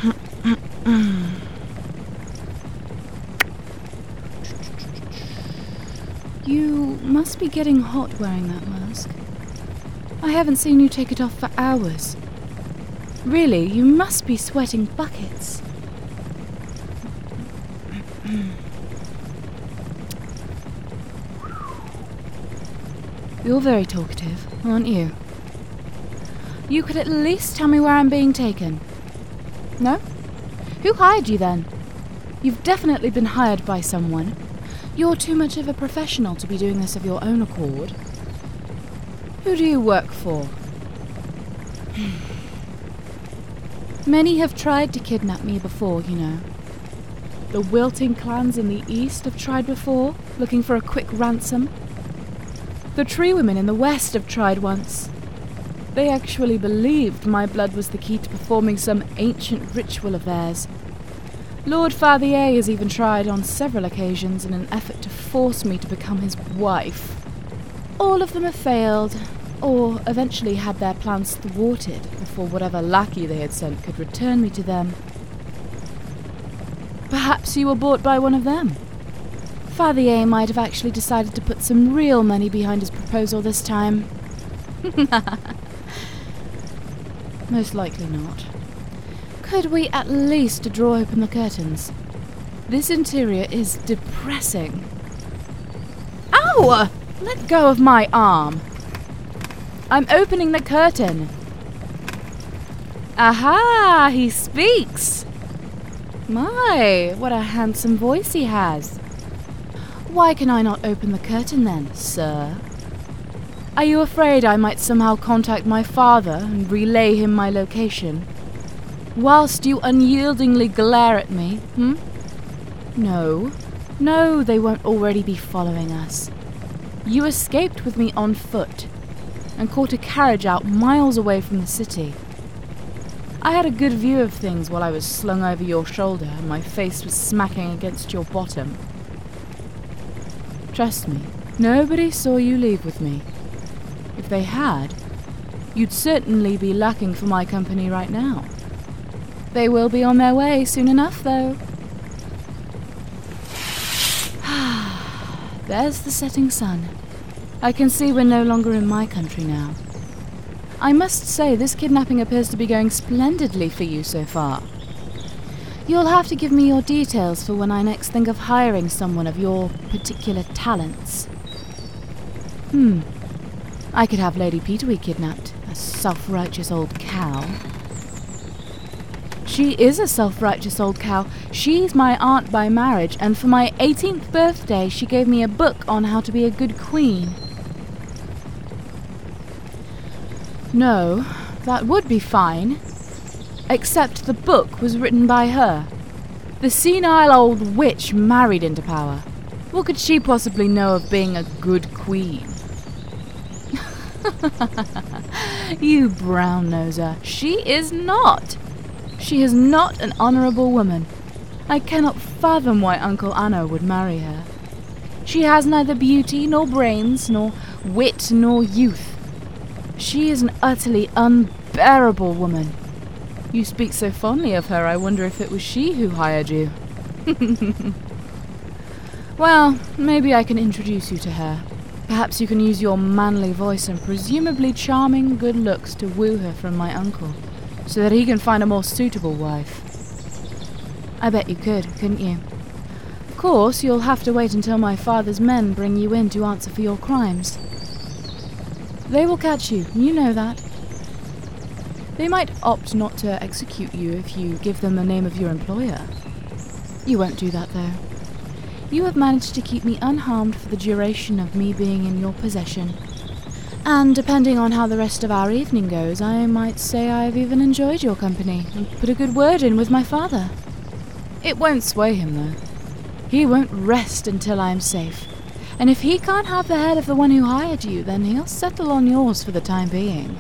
You must be getting hot wearing that mask. I haven't seen you take it off for hours. Really, you must be sweating buckets. You're very talkative, aren't you? You could at least tell me where I'm being taken. No? Who hired you then? You've definitely been hired by someone. You're too much of a professional to be doing this of your own accord. Who do you work for? Many have tried to kidnap me before, you know. The Wilting clans in the east have tried before, looking for a quick ransom. The Tree Women in the west have tried once. They actually believed my blood was the key to performing some ancient ritual of theirs. Lord Fathier has even tried on several occasions in an effort to force me to become his wife. All of them have failed, or eventually had their plans thwarted before whatever lackey they had sent could return me to them. Perhaps you were bought by one of them. Fathier might have actually decided to put some real money behind his proposal this time. Most likely not. Could we at least draw open the curtains? This interior is depressing. Ow! Let go of my arm. I'm opening the curtain. Aha! He speaks! My, what a handsome voice he has. Why can I not open the curtain then, sir? Are you afraid I might somehow contact my father and relay him my location? Whilst you unyieldingly glare at me, No. No, they won't already be following us. You escaped with me on foot and caught a carriage out miles away from the city. I had a good view of things while I was slung over your shoulder and my face was smacking against your bottom. Trust me, nobody saw you leave with me. If they had, you'd certainly be lacking for my company right now. They will be on their way soon enough, though. There's the setting sun. I can see we're no longer in my country now. I must say, this kidnapping appears to be going splendidly for you so far. You'll have to give me your details for when I next think of hiring someone of your particular talents. I could have Lady Peterwee kidnapped, a self-righteous old cow. She is a self-righteous old cow. She's my aunt by marriage, and for my 18th birthday she gave me a book on how to be a good queen. No, that would be fine. Except the book was written by her. The senile old witch married into power. What could she possibly know of being a good queen? You brown-noser. She is not. She is not an honourable woman. I cannot fathom why Uncle Anno would marry her. She has neither beauty nor brains, nor wit nor youth. She is an utterly unbearable woman. You speak so fondly of her, I wonder if it was she who hired you. Well, maybe I can introduce you to her. Perhaps you can use your manly voice and presumably charming good looks to woo her from my uncle, so that he can find a more suitable wife. I bet you could, couldn't you? Of course, you'll have to wait until my father's men bring you in to answer for your crimes. They will catch you, you know that. They might opt not to execute you if you give them the name of your employer. You won't do that, though. You have managed to keep me unharmed for the duration of me being in your possession. And depending on how the rest of our evening goes, I might say I've even enjoyed your company and put a good word in with my father. It won't sway him, though. He won't rest until I am safe. And if he can't have the head of the one who hired you, then he'll settle on yours for the time being.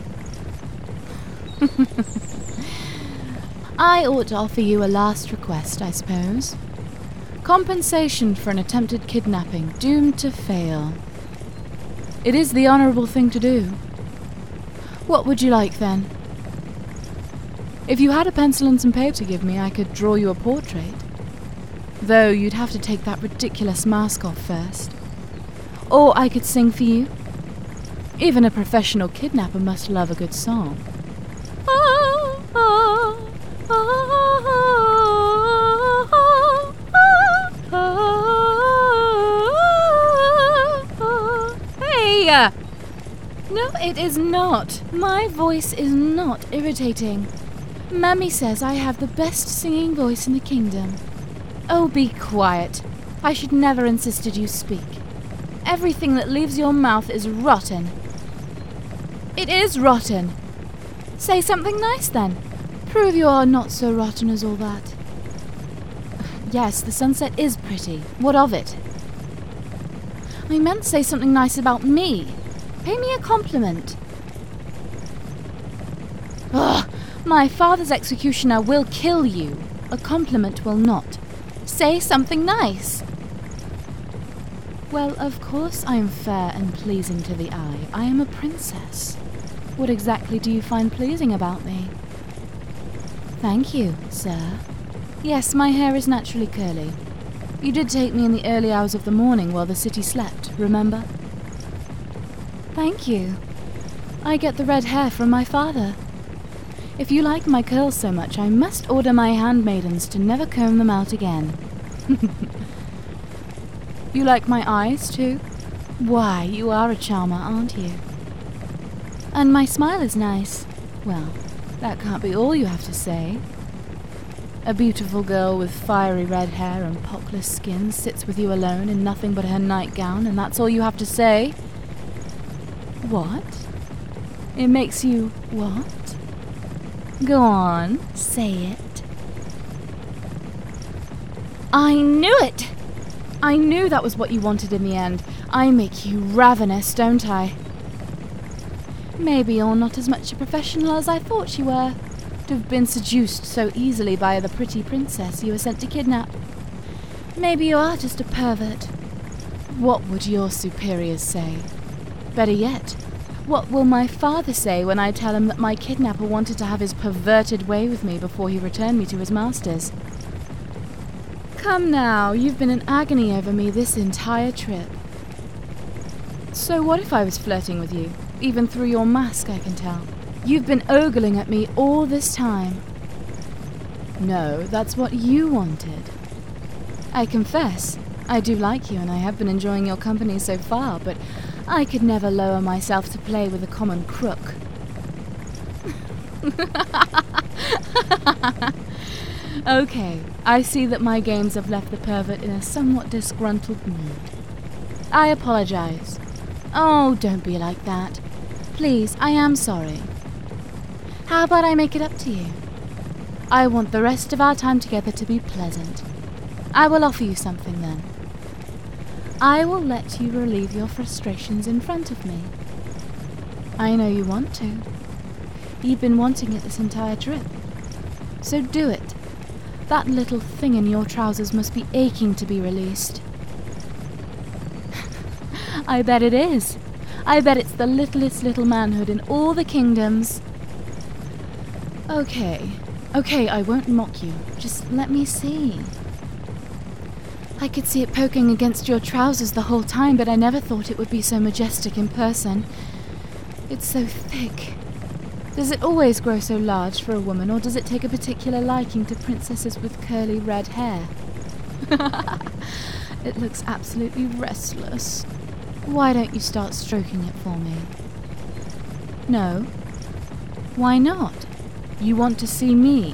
I ought to offer you a last request, I suppose. Compensation for an attempted kidnapping doomed to fail. It is the honourable thing to do. What would you like, then? If you had a pencil and some paper to give me, I could draw you a portrait. Though you'd have to take that ridiculous mask off first. Or I could sing for you. Even a professional kidnapper must love a good song. Hey! No, it is not. My voice is not irritating. Mummy says I have the best singing voice in the kingdom. Oh, be quiet. I should never insisted you speak. Everything that leaves your mouth is rotten. It is rotten. Say something nice then. Prove you are not so rotten as all that. Yes, the sunset is pretty. What of it? I meant say something nice about me. Pay me a compliment. Ugh, my father's executioner will kill you. A compliment will not. Say something nice. Well, of course I am fair and pleasing to the eye. I am a princess. What exactly do you find pleasing about me? Thank you, sir. Yes, my hair is naturally curly. You did take me in the early hours of the morning while the city slept, remember? Thank you. I get the red hair from my father. If you like my curls so much, I must order my handmaidens to never comb them out again. You like my eyes, too? Why, you are a charmer, aren't you? And my smile is nice. Well, that can't be all you have to say. A beautiful girl with fiery red hair and pockless skin sits with you alone in nothing but her nightgown, and that's all you have to say? What? It makes you what? Go on, say it. I knew it! I knew that was what you wanted in the end. I make you ravenous, don't I? Maybe you're not as much a professional as I thought you were, to have been seduced so easily by the pretty princess you were sent to kidnap. Maybe you are just a pervert. What would your superiors say? Better yet, what will my father say when I tell him that my kidnapper wanted to have his perverted way with me before he returned me to his masters? Come now, you've been in agony over me this entire trip. So what if I was flirting with you? Even through your mask, I can tell. You've been ogling at me all this time. No, that's what you wanted. I confess, I do like you and I have been enjoying your company so far, but I could never lower myself to play with a common crook. Okay, I see that my games have left the pervert in a somewhat disgruntled mood. I apologize. Oh, don't be like that. Please, I am sorry. How about I make it up to you? I want the rest of our time together to be pleasant. I will offer you something then. I will let you relieve your frustrations in front of me. I know you want to. You've been wanting it this entire trip. So do it. That little thing in your trousers must be aching to be released. I bet it is. I bet it's the littlest little manhood in all the kingdoms. Okay, I won't mock you. Just let me see. I could see it poking against your trousers the whole time, but I never thought it would be so majestic in person. It's so thick. Does it always grow so large for a woman, or does it take a particular liking to princesses with curly red hair? It looks absolutely restless. Why don't you start stroking it for me? No? Why not? You want to see me?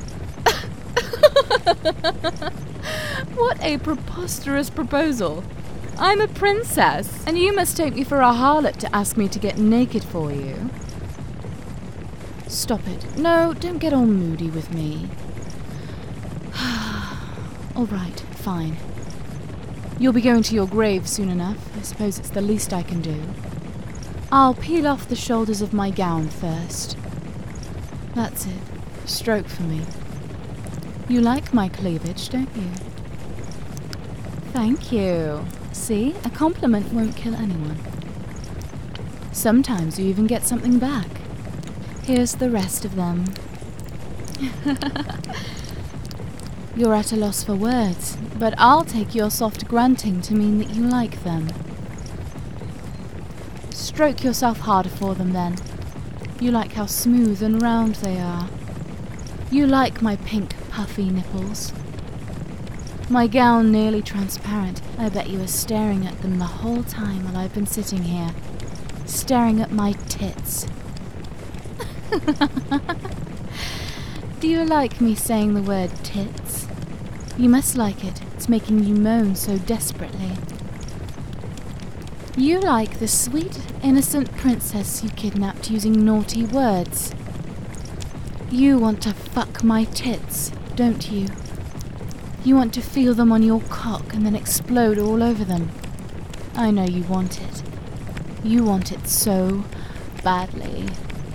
What a preposterous proposal. I'm a princess, and you must take me for a harlot to ask me to get naked for you. Stop it. No, don't get all moody with me. All right, fine. You'll be going to your grave soon enough. I suppose it's the least I can do. I'll peel off the shoulders of my gown first. That's it. Stroke for me. You like my cleavage, don't you? Thank you. See, a compliment won't kill anyone. Sometimes you even get something back. Here's the rest of them. You're at a loss for words, but I'll take your soft grunting to mean that you like them. Stroke yourself harder for them then. You like how smooth and round they are. You like my pink, puffy nipples. My gown nearly transparent. I bet you were staring at them the whole time while I've been sitting here. Staring at my tits. Do you like me saying the word tits? You must like it. It's making you moan so desperately. You like the sweet, innocent princess you kidnapped using naughty words. You want to fuck my tits, don't you? You want to feel them on your cock and then explode all over them. I know you want it. You want it so badly.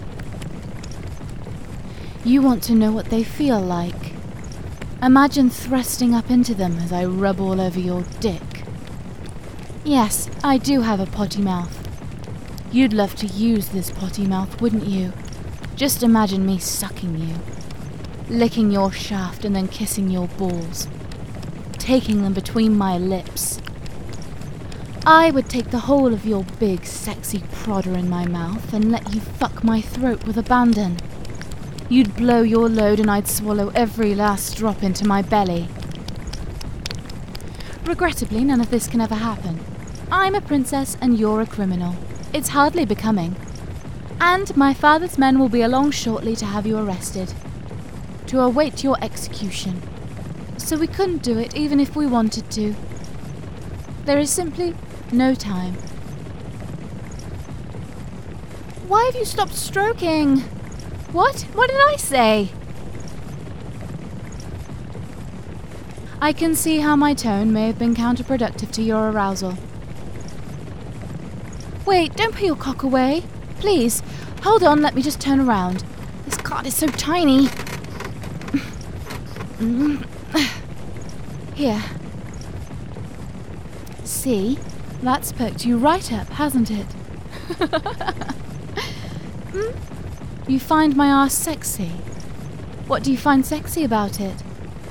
You want to know what they feel like. Imagine thrusting up into them as I rub all over your dick. Yes, I do have a potty mouth. You'd love to use this potty mouth, wouldn't you? Just imagine me sucking you, licking your shaft and then kissing your balls, taking them between my lips. I would take the whole of your big, sexy prodder in my mouth and let you fuck my throat with abandon. You'd blow your load and I'd swallow every last drop into my belly. Regrettably, none of this can ever happen. I'm a princess and you're a criminal. It's hardly becoming. And my father's men will be along shortly to have you arrested, to await your execution. So we couldn't do it even if we wanted to. There is simply no time. Why have you stopped stroking? What? What did I say? I can see how my tone may have been counterproductive to your arousal. Wait, don't put your cock away. Please, hold on, let me just turn around. This cart is so tiny. Here. See? That's perked you right up, hasn't it? You find my arse sexy? What do you find sexy about it?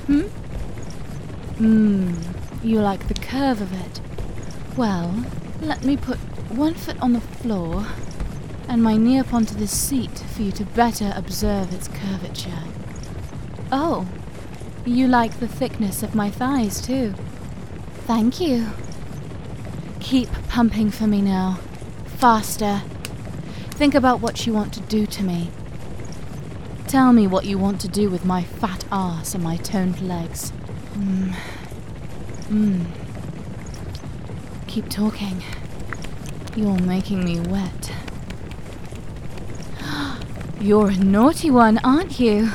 You like the curve of it. Well, let me put one foot on the floor and my knee up onto this seat for you to better observe its curvature. Oh, you like the thickness of my thighs too. Thank you. Keep pumping for me now. Faster. Think about what you want to do to me. Tell me what you want to do with my fat ass and my toned legs. Keep talking. You're making me wet. You're a naughty one, aren't you?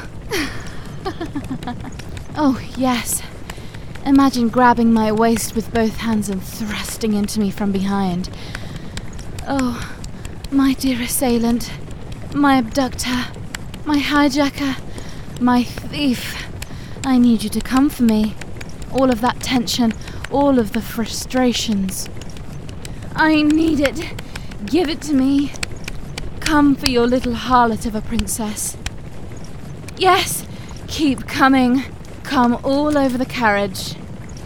Oh, yes. Imagine grabbing my waist with both hands and thrusting into me from behind. Oh, my dear assailant, my abductor, my hijacker, my thief. I need you to come for me. All of that tension, all of the frustrations. I need it. Give it to me. Come for your little harlot of a princess. Yes, keep coming. Come all over the carriage.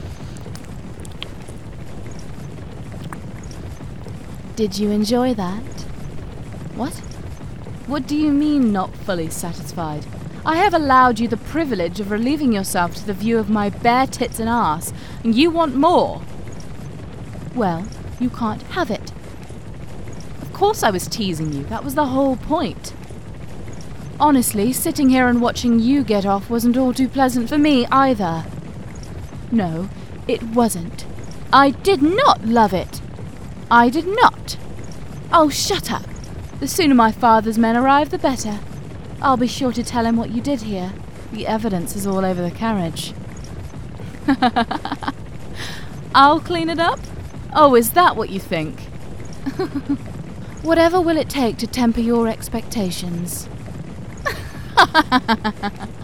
Did you enjoy that? What? What do you mean not fully satisfied? I have allowed you the privilege of relieving yourself to the view of my bare tits and arse, and you want more? Well, you can't have it. Of course I was teasing you. That was the whole point. Honestly, sitting here and watching you get off wasn't all too pleasant for me either. No, it wasn't. I did not love it. I did not. Oh, shut up. The sooner my father's men arrive, the better. I'll be sure to tell him what you did here. The evidence is all over the carriage. I'll clean it up? Oh, is that what you think? Whatever will it take to temper your expectations?